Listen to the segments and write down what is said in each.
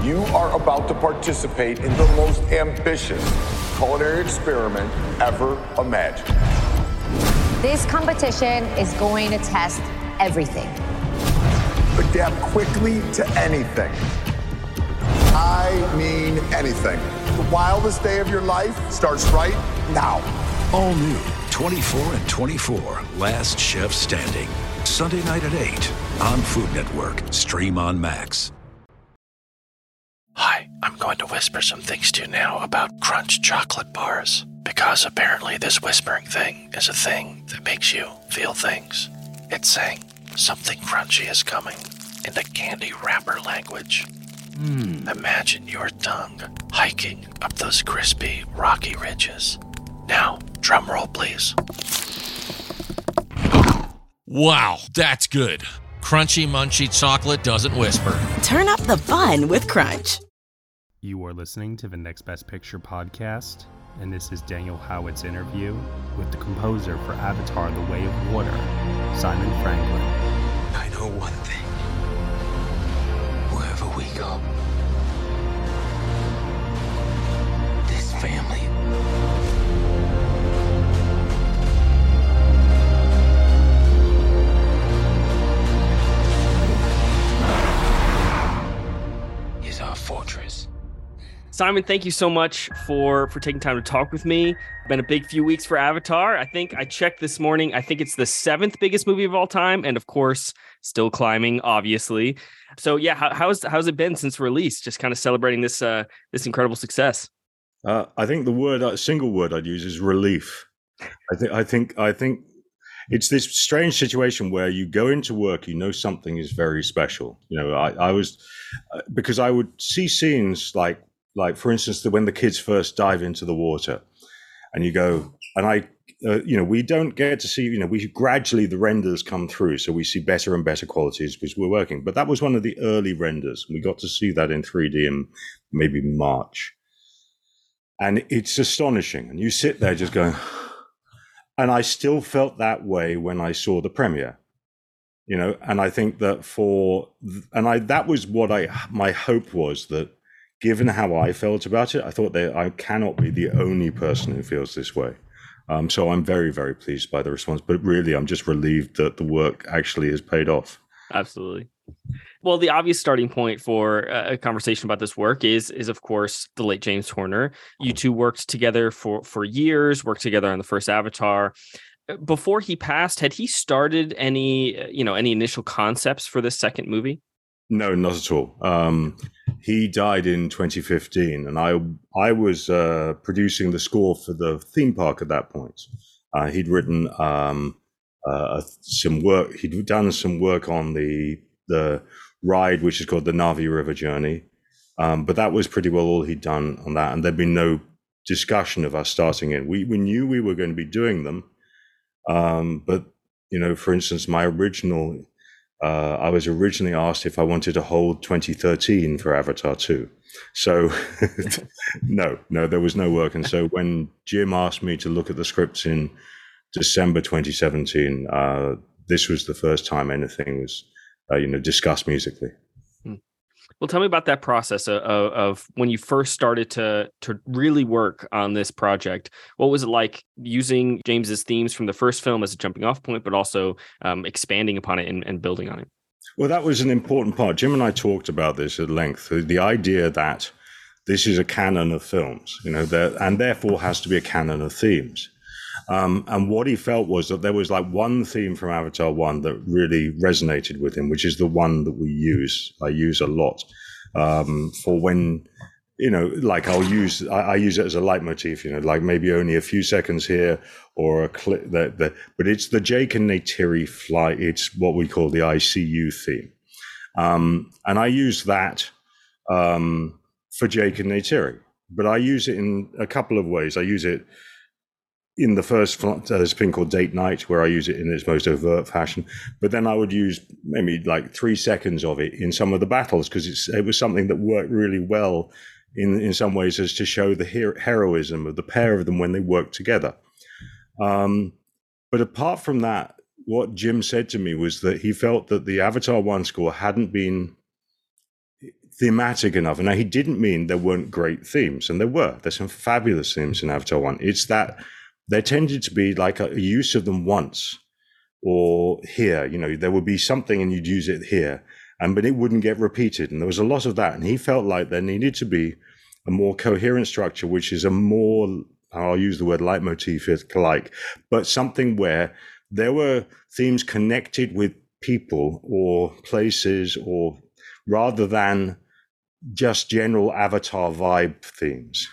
You are about to participate in the most ambitious culinary experiment ever imagined. This competition is going to test everything. Adapt quickly to anything. I mean anything. The wildest day of your life starts right now. All new 24 and 24, Last Chef Standing. Sunday night at 8 on Food Network. Stream on Max. Hi, I'm going to whisper some things to you now about Crunch chocolate bars, because apparently this whispering thing is a thing that makes you feel things. It's saying something crunchy is coming in the candy wrapper language. Imagine your tongue hiking up those crispy, rocky ridges. Now, drum roll, please. Wow, that's good. Crunchy, munchy chocolate doesn't whisper. Turn up the fun with Crunch. You are listening to the Next Best Picture podcast, and this is Daniel Howitt's interview with the composer for Avatar: The Way of Water, Simon Franklin. I know one thing. Wherever we go, this family is our fortress. Simon, thank you so much for taking time to talk with me. Been a big few weeks for Avatar. I think I checked this morning. I think it's the 7th biggest movie of all time, and of course, still climbing, obviously. So yeah, how's it been since release? Just kind of celebrating this incredible success. I think the single word I'd use is relief. I think it's this strange situation where you go into work, you know something is very special. You know, I was because I would see scenes like for instance, when the kids first dive into the water, and you go, and we don't get to see, we gradually the renders come through, so we see better and better qualities because we're working. But that was one of the early renders. We got to see that in 3D in maybe March. And it's astonishing. And you sit there just going, and I still felt that way when I saw the premiere, and I think that that was what my hope was, that given how I felt about it, I thought that I cannot be the only person who feels this way. So I'm very, very pleased by the response, but really I'm just relieved that the work actually has paid off. Absolutely. Well, the obvious starting point for a conversation about this work is of course the late James Horner. You two worked together for years, worked together on the first Avatar. Before he passed, had he started any initial concepts for this second movie? No, not at all. He died in 2015, and I was producing the score for the theme park at that point. He'd written some work. He'd done some work on the ride, which is called the Na'vi River Journey, but that was pretty well all he'd done on that. And there'd been no discussion of us starting it. We knew we were going to be doing them, but for instance, my original. I was originally asked if I wanted to hold 2013 for Avatar 2. So no, there was no work. And so when Jim asked me to look at the scripts in December 2017, this was the first time anything was, discussed musically. Well, tell me about that process of when you first started to really work on this project. What was it like using James's themes from the first film as a jumping off point, but also expanding upon it and building on it? Well, that was an important part. Jim and I talked about this at length. The idea that this is a canon of films, and therefore has to be a canon of themes. And what he felt was that there was like one theme from Avatar 1 that really resonated with him, which is the one that I use a lot for when, I use it as a leitmotif, like maybe only a few seconds here or a clip but it's the Jake and Neytiri flight. It's what we call the ICU theme. And I use that for Jake and Neytiri, but I use it in a couple of ways. I use it in the first, there's a thing called Date Night, where I use it in its most overt fashion. But then I would use maybe like 3 seconds of it in some of the battles, because it was something that worked really well in some ways, as to show the heroism of the pair of them when they work together. But apart from that, what Jim said to me was that he felt that the Avatar 1 score hadn't been thematic enough. And now he didn't mean there weren't great themes, and there were. There's some fabulous themes in Avatar 1. It's that there tended to be like a use of them once or here. You know, there would be something and you'd use it here, but it wouldn't get repeated. And there was a lot of that. And he felt like there needed to be a more coherent structure, which is a more, I'll use the word leitmotif-like, but something where there were themes connected with people or places, or rather than just general Avatar vibe themes.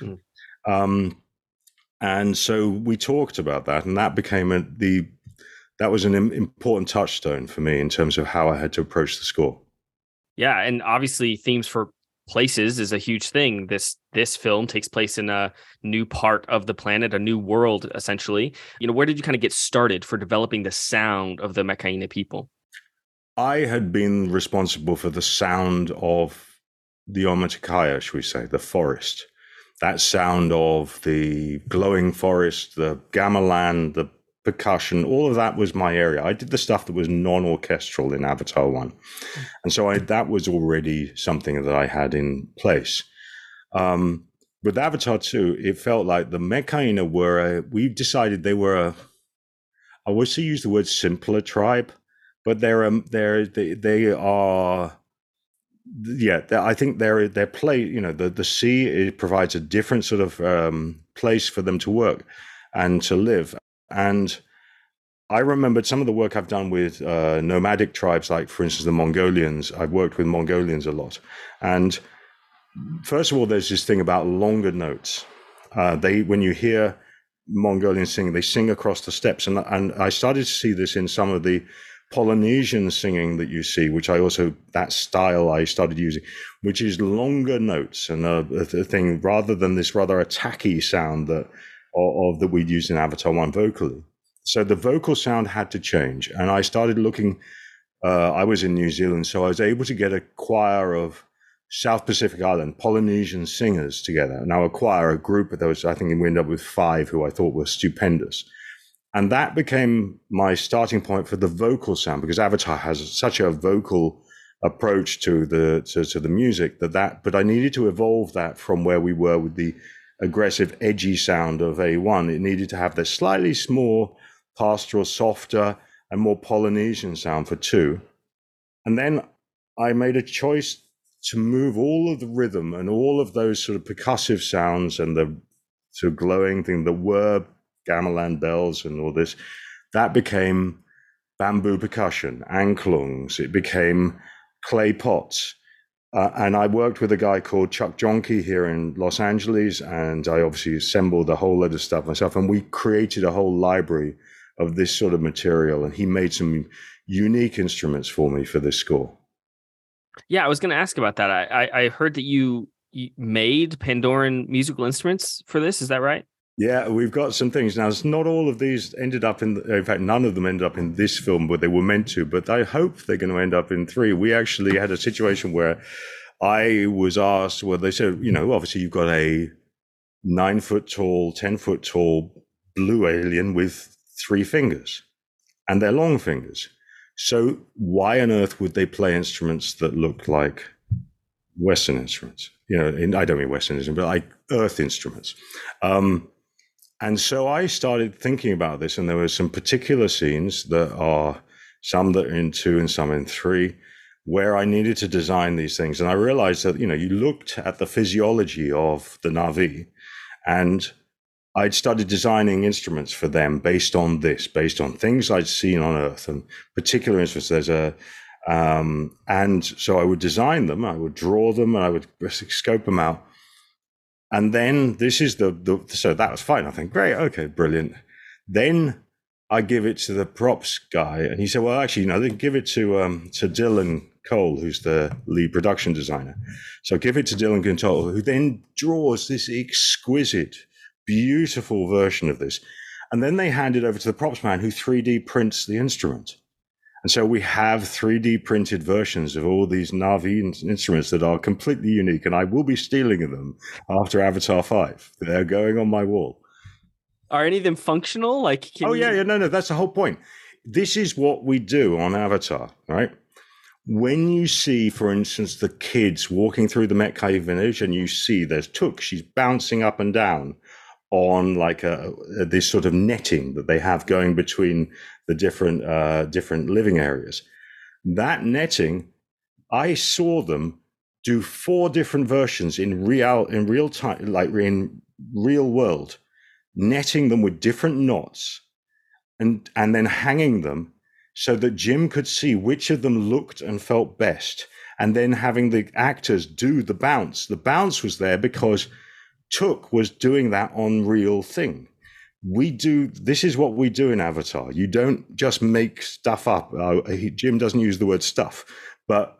And so we talked about that, and that became that was an important touchstone for me in terms of how I had to approach the score. Yeah, and obviously themes for places is a huge thing. This film takes place in a new part of the planet, a new world, essentially. You know, where did you kind of get started for developing the sound of the Metkayina people? I had been responsible for the sound of the Omaticaya, should we say, the forest. That sound of the glowing forest, the gamelan, the percussion, all of that was my area. I did the stuff that was non-orchestral in Avatar 1. And so that was already something that I had in place. With Avatar 2, it felt like the Metkayina we decided they were I wish to use the word simpler tribe, but they are, yeah, I think their play, you know, the sea, it provides a different sort of place for them to work and to live. And I remembered some of the work I've done with nomadic tribes, like, for instance, the Mongolians. I've worked with Mongolians a lot. And first of all, there's this thing about longer notes. When you hear Mongolians sing, they sing across the steps. And I started to see this in some of the Polynesian singing that you see, which that style I started using, which is longer notes and a thing rather than this rather attacky sound that we'd used in Avatar 1 vocally. So the vocal sound had to change. And I started looking, I was in New Zealand, so I was able to get a choir of South Pacific Island Polynesian singers together. Now a group of those, I think we ended up with 5 who I thought were stupendous. And that became my starting point for the vocal sound, because Avatar has such a vocal approach to the music but I needed to evolve that from where we were with the aggressive, edgy sound of A1. It needed to have this slightly more pastoral, softer, and more Polynesian sound for 2. And then I made a choice to move all of the rhythm and all of those sort of percussive sounds and the sort of glowing thing that were gamelan bells and all this, that became bamboo percussion, angklungs, it became clay pots. And I worked with a guy called Chuck Jonke here in Los Angeles, and I obviously assembled a whole lot of stuff myself, and we created a whole library of this sort of material, and he made some unique instruments for me for this score. Yeah, I was going to ask about that. I heard that you made Pandoran musical instruments for this. Is that right? Yeah, we've got some things. Now, not all of these ended up in fact, none of them ended up in this film, but they were meant to. But I hope they're going to end up in 3. We actually had a situation where I was asked, well, they said, you know, obviously you've got a 9-foot tall, 10-foot tall blue alien with 3 fingers, and they're long fingers. So why on earth would they play instruments that look like Western instruments? You know, I don't mean Western instruments, but like Earth instruments. And so I started thinking about this, and there were some particular scenes that are some that are in 2 and some in 3, where I needed to design these things. And I realized that, you know, you looked at the physiology of the Na'vi, and I'd started designing instruments for them based on things I'd seen on Earth and particular instruments. And so I would design them, I would draw them, and I would scope them out. And then this is so that was fine. I think, great, okay, brilliant. Then I give it to the props guy, and he said, well, actually, you know, they give it to Dylan Cole, who's the lead production designer. So give it to Dylan Cole, who then draws this exquisite, beautiful version of this. And then they hand it over to the props man, who 3D prints the instrument. And so we have 3D printed versions of all these Na'vi instruments that are completely unique, and I will be stealing them after Avatar 5. They're going on my wall. Are any of them functional? No, that's the whole point. This is what we do on Avatar, right? when you see, for instance, the kids walking through the Metcalfe village, and you see there's Took, she's bouncing up and down on like this sort of netting that they have going between the different living areas. That netting, I saw them do 4 different versions in real time, like in real world, netting them with different knots and then hanging them so that Jim could see which of them looked and felt best, and then having the actors do the bounce. The bounce was there because Took was doing that on real thing. This is what we do in Avatar. You don't just make stuff up. Jim doesn't use the word stuff, but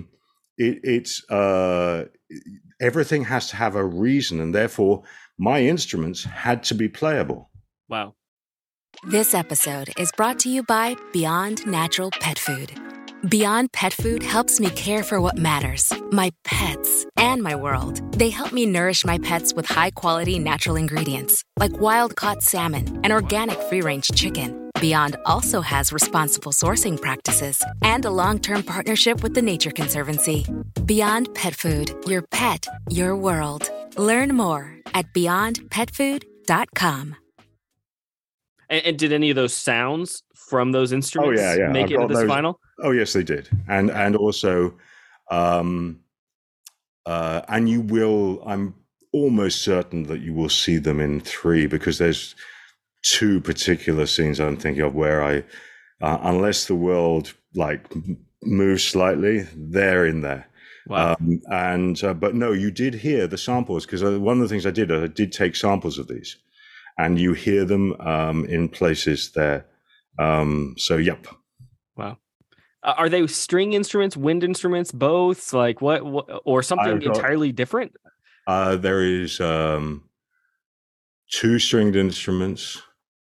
everything has to have a reason, and therefore my instruments had to be playable. Wow. This episode is brought to you by Beyond Natural Pet Food. Beyond Pet Food helps me care for what matters, my pets, and my world. They help me nourish my pets with high-quality natural ingredients, like wild-caught salmon and organic free-range chicken. Beyond also has responsible sourcing practices and a long-term partnership with the Nature Conservancy. Beyond Pet Food, your pet, your world. Learn more at beyondpetfood.com. And did any of those sounds from those instruments make it into this final? Oh, yes, they did. And also, and you will, I'm almost certain that you will see them in 3, because there's 2 particular scenes I'm thinking of where I, unless the world like moves slightly, they're in there. Wow. But no, you did hear the samples, because one of the things I did take samples of these. And you hear them in places there. Yep. Wow. Are they string instruments, wind instruments, both? Like what or something entirely different? There is 2 stringed instruments.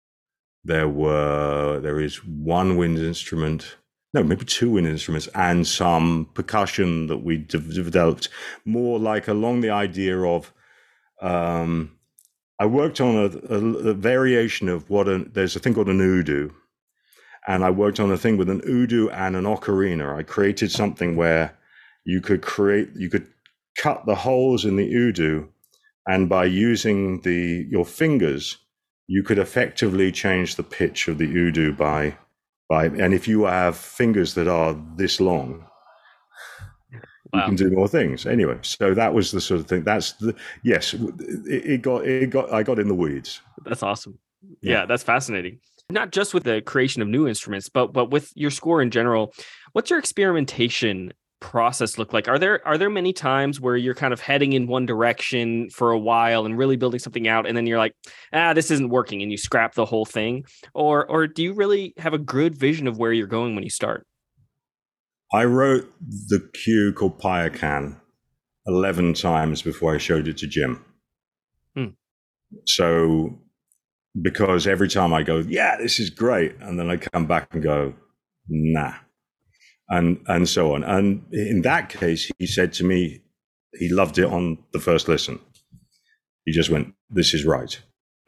There is 1 wind instrument. No, maybe 2 wind instruments and some percussion that we developed more like along the idea of. I worked on a variation of there's a thing called an udu, and I worked on a thing with an udu and an ocarina. I created something where you could cut the holes in the udu, and by using your fingers, you could effectively change the pitch of the udu by, and if you have fingers that are this long, you can do more things. Anyway, so that was the sort of thing. I got in the weeds. That's awesome. Yeah, that's fascinating. Not just with the creation of new instruments, but with your score in general. What's your experimentation process look like? Are there many times where you're kind of heading in one direction for a while and really building something out, and then you're like, this isn't working, and you scrap the whole thing? Or do you really have a good vision of where you're going when you start? I wrote the cue called Payakan 11 times before I showed it to Jim. So, because every time I go, yeah, this is great, and then I come back and go, nah, and so on. And in that case, he said to me, he loved it on the first listen. He just went, this is right.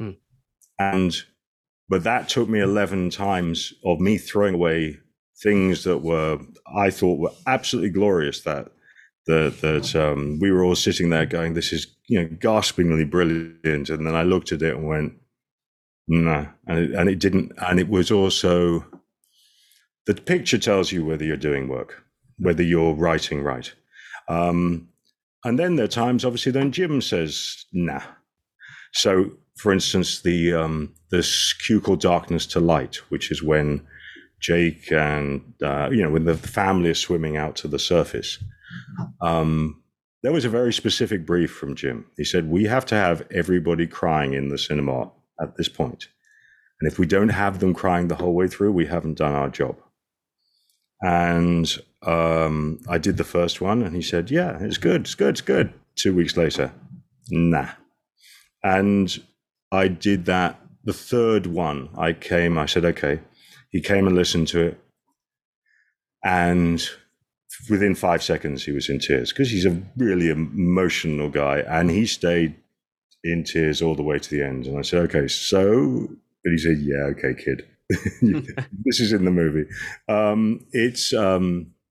But that took me 11 times of me throwing away things that I thought were absolutely glorious, that we were all sitting there going, this is, gaspingly brilliant. And then I looked at it and went, nah. And it didn't. And it was also, the picture tells you whether you're doing work, whether you're writing right. And then there are times, obviously, then Jim says, nah. So, for instance, the cue called Darkness to Light, which is when Jake and, when the family is swimming out to the surface. There was a very specific brief from Jim. He said, we have to have everybody crying in the cinema at this point. And if we don't have them crying the whole way through, we haven't done our job. And I did the first one, and he said, yeah, it's good. 2 weeks later, nah. And I did that. The third one, I said, okay. He came and listened to it, and within 5 seconds, he was in tears, because he's a really emotional guy, and he stayed in tears all the way to the end. And I said, okay, so, but he said, yeah, okay, kid, this is in the movie.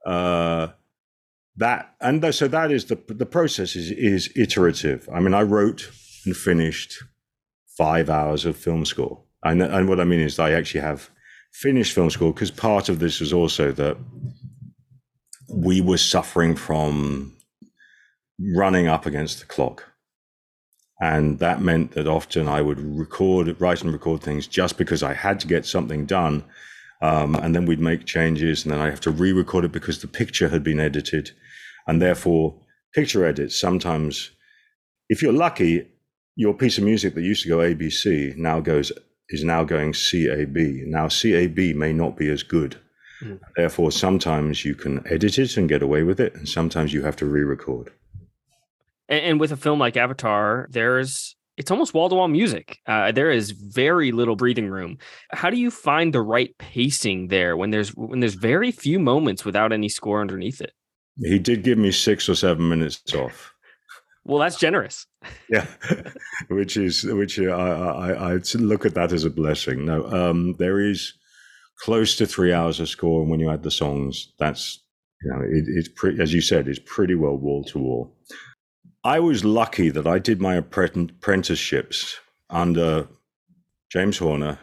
So that is the process is iterative. I mean, I wrote and finished 5 hours of film score. And what I mean is I actually have finished film score, because part of this was also that we were suffering from running up against the clock. And that meant that often I would write and record things just because I had to get something done. And then we'd make changes, and then I have to re-record it because the picture had been edited. And therefore, picture edits, sometimes, if you're lucky, your piece of music that used to go ABC is now going CAB. Now, CAB may not be as good. Mm. Therefore, sometimes you can edit it and get away with it, and sometimes you have to re-record. And with a film like Avatar, it's almost wall-to-wall music. There is very little breathing room. How do you find the right pacing there when there's very few moments without any score underneath it? He did give me 6 or 7 minutes off. Well, that's generous. Yeah, which I look at that as a blessing. No, there is close to 3 hours of score, and when you add the songs, that's it's pretty, as you said, it's pretty well wall to wall. I was lucky that I did my apprenticeships under James Horner,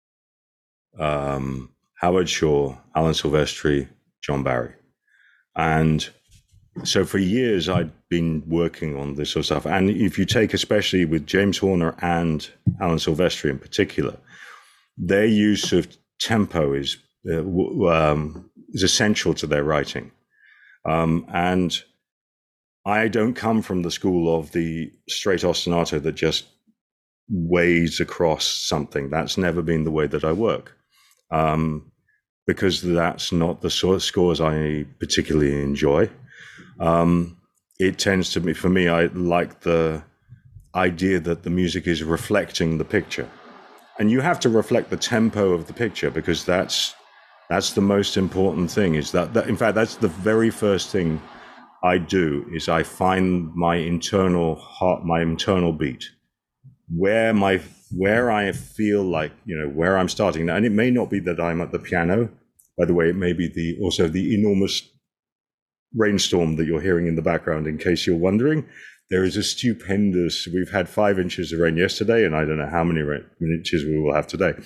Howard Shore, Alan Silvestri, John Barry. And so for years, I'd been working on this sort of stuff. And if you take, especially with James Horner and Alan Silvestri in particular, their use of tempo is essential to their writing. And I don't come from the school of the straight ostinato that just wades across something. That's never been the way that I work, because that's not the sort of scores I particularly enjoy. It tends to be, for me, I like the idea that the music is reflecting the picture. And you have to reflect the tempo of the picture, because that's the most important thing. Is that in fact, that's the very first thing I do, is I find my internal heart, my internal beat, where I feel like, where I'm starting. And it may not be that I'm at the piano. By the way, it may be also the enormous rainstorm that you're hearing in the background, in case you're wondering. There is we've had 5 inches of rain yesterday, and I don't know how many inches we will have today.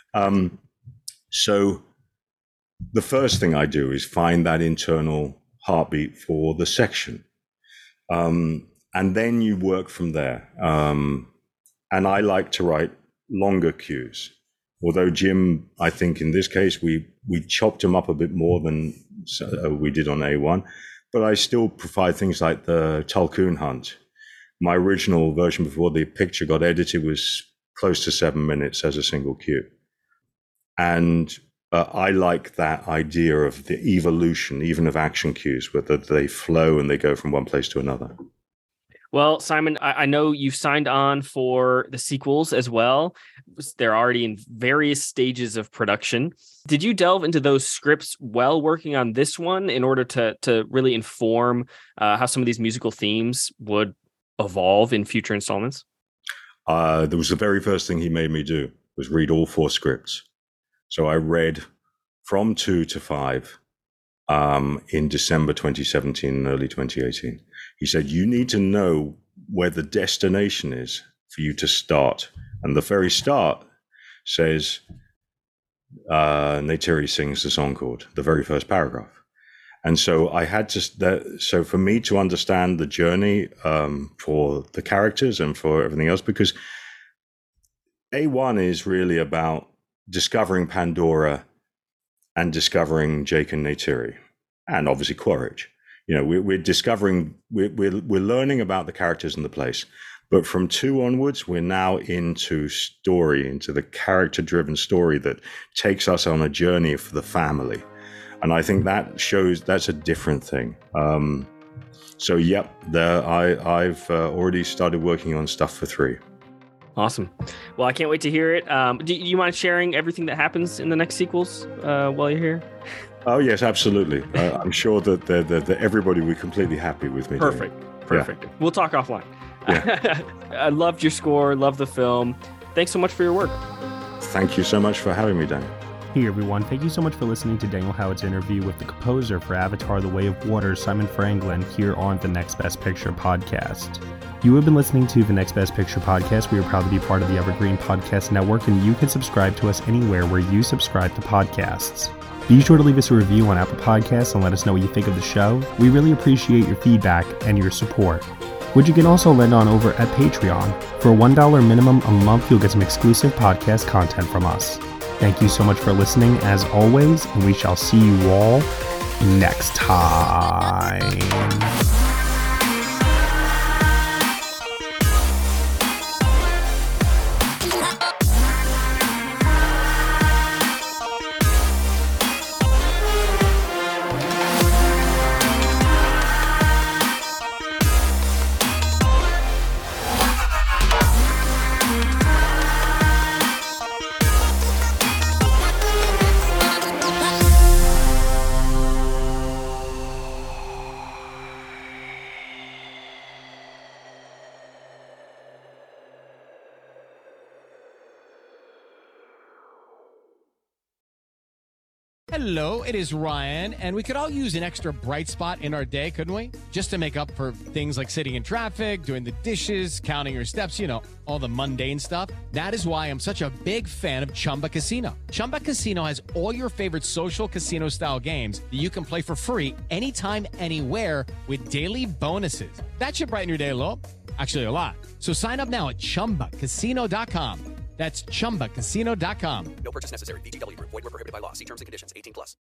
So the first thing I do is find that internal heartbeat for the section. And then you work from there. And I like to write longer cues. Although Jim, I think in this case, we chopped him up a bit more than we did on A1, but I still provide things like the Tulkun hunt. My original version before the picture got edited was close to 7 minutes as a single cue. And I like that idea of the evolution, even of action cues, whether they flow and they go from one place to another. Well, Simon, I know you've signed on for the sequels as well. They're already in various stages of production. Did you delve into those scripts while working on this one in order to really inform how some of these musical themes would evolve in future installments? That was the very first thing he made me do, was read all 4 scripts. So I read from 2 to 5 in December 2017 and early 2018. He said, you need to know where the destination is for you to start. And the very start says, Neytiri sings the song chord, the very first paragraph. And so I had to, so for me to understand the journey for the characters and for everything else, because A1 is really about discovering Pandora and discovering Jake and Neytiri, and obviously Quaritch. We're discovering, we're learning about the characters and the place. But from 2 onwards, we're now into the character-driven story that takes us on a journey for the family. And I think that shows that's a different thing. So, yep, I've already started working on stuff for 3. Awesome. Well, I can't wait to hear it. Do you mind sharing everything that happens in the next sequels while you're here? Oh, yes, absolutely. I'm sure that everybody will be completely happy with me. Perfect. Yeah. We'll talk offline. Yeah. I loved your score. Love the film. Thanks so much for your work. Thank you so much for having me, Daniel. Hey everyone, thank you so much for listening to Daniel Howard's interview with the composer for Avatar: The Way of Water, Simon Franklin, here on the Next Best Picture podcast. You have been listening to the Next Best Picture podcast. We are proud to be part of the Evergreen Podcast Network, and you can subscribe to us anywhere where you subscribe to podcasts. Be sure to leave us a review on Apple Podcasts and let us know what you think of the show. We really appreciate your feedback and your support, which you can also lend on over at Patreon. For a $1 minimum a month, you'll get some exclusive podcast content from us. Thank you so much for listening, as always, and we shall see you all next time. Hello, it is Ryan, and we could all use an extra bright spot in our day, couldn't we? Just to make up for things like sitting in traffic, doing the dishes, counting your steps, all the mundane stuff. That is why I'm such a big fan of Chumba Casino. Chumba Casino has all your favorite social casino-style games that you can play for free anytime, anywhere with daily bonuses. That should brighten your day a little. Actually, a lot. So sign up now at ChumbaCasino.com. That's ChumbaCasino.com. No purchase necessary. VGW Group. Void where prohibited by law. See terms and conditions. 18+.